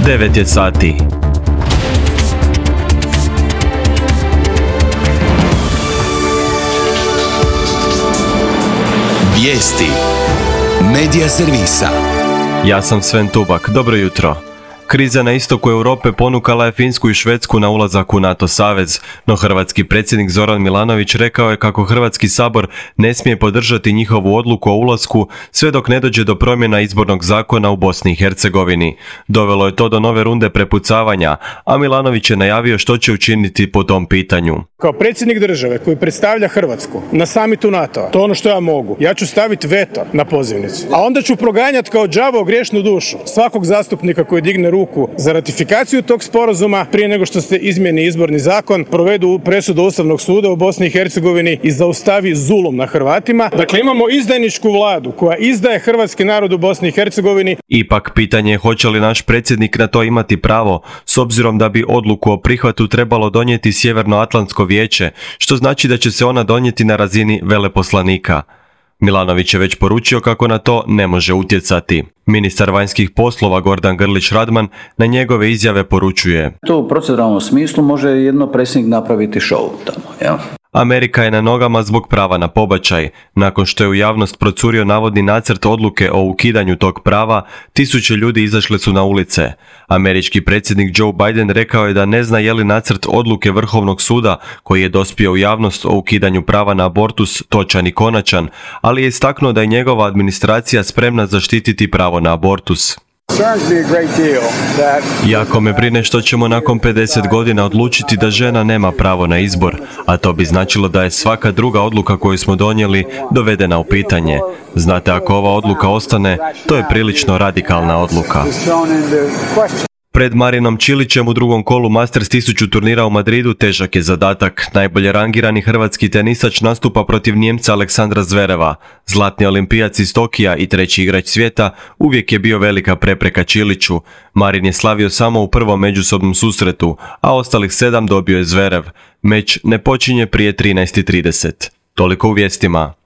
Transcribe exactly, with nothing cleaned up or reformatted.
devet je sati. Vijesti Medija servisa. Ja sam Sven Tubak, dobro jutro. Kriza na istoku Europe ponukala je Finsku i Švedsku na ulazak u NATO savez, no hrvatski predsjednik Zoran Milanović rekao je kako Hrvatski sabor ne smije podržati njihovu odluku o ulasku sve dok ne dođe do promjena izbornog zakona u Bosni i Hercegovini. Dovelo je to do nove runde prepucavanja, a Milanović je najavio što će učiniti po tom pitanju. Kao predsjednik države koji predstavlja Hrvatsku na samitu NATO-a, to je ono što ja mogu. Ja ću staviti veto na pozivnicu. A onda ću proganjati kao đavo grešnu dušu svakog zastupnika koji digne ruku za ratifikaciju tog sporazuma prije nego što se izmijeni izborni zakon, provedu presudu Ustavnog suda u Bosni i Hercegovini i zaustavi zulum na Hrvatima. Dakle, imamo izdajničku vladu koja izdaje hrvatski narod u Bosni i Hercegovini. Ipak pitanje je hoće li naš predsjednik na to imati pravo, s obzirom da bi odluku o prihvatu trebalo donijeti Sjevernoatlantsko vijeće, što znači da će se ona donijeti na razini veleposlanika. Milanović je već poručio kako na to ne može utjecati. Ministar vanjskih poslova Gordan Grlić Radman na njegove izjave poručuje: To u proceduralnom smislu može jedno predsjednik napraviti show tamo, jel? Amerika je na nogama zbog prava na pobačaj. Nakon što je u javnost procurio navodni nacrt odluke o ukidanju tog prava, tisuće ljudi izašle su na ulice. Američki predsjednik Joe Biden rekao je da ne zna je li nacrt odluke Vrhovnog suda, koji je dospio u javnost o ukidanju prava na abortus, točan i konačan, ali je istaknuo da je njegova administracija spremna zaštititi pravo na abortus. Jako me brine što ćemo nakon pedeset godina odlučiti da žena nema pravo na izbor, a to bi značilo da je svaka druga odluka koju smo donijeli dovedena u pitanje. Znate, ako ova odluka ostane, to je prilično radikalna odluka. Pred Marinom Čilićem u drugom kolu Masters tisuću turnira u Madridu težak je zadatak. Najbolje rangirani hrvatski tenisač nastupa protiv Nijemca Aleksandra Zvereva. Zlatni olimpijac iz Tokija i treći igrač svijeta uvijek je bio velika prepreka Čiliću. Marin je slavio samo u prvom međusobnom susretu, a ostalih sedam dobio je Zverev. Meč ne počinje prije trinaest i trideset. Toliko u vijestima.